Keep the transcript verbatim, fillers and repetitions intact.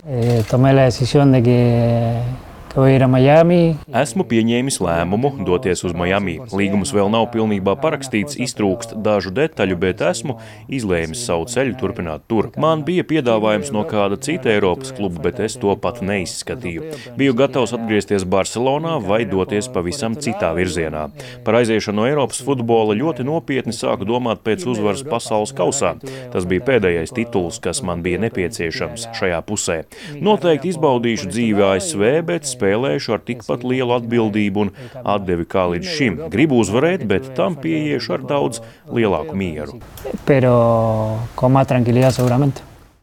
Eh, tomé la decisión de que que voy a ir a Miami. Esmu pieņēmis lēmumu doties uz Miami. Līgums vēl nav pilnībā parakstīts, iztrūkst dažu detaļu, bet esmu izlēmis savu ceļu turpināt tur. Man bija piedāvājums no kāda cita Eiropas kluba, bet es to pat neizskatīju. Biju gatavs atgriezties Barcelonā vai doties pavisam citā virzienā. Par aiziešanu no Eiropas futbola ļoti nopietni sāku domāt pēc uzvaras pasaules kausā. Tas bija pēdējais tituls, kas man bija nepieciešams šajā pusē. Noteikti izbaudīšu dzīvi A S V, bet spēlēšu ar tikpat lielu atbildību un atdevi kā līdz šim. Gribu uzvarēt, bet tam pieiešu ar daudz lielāku mieru. Pero con más tranquilidad seguramente.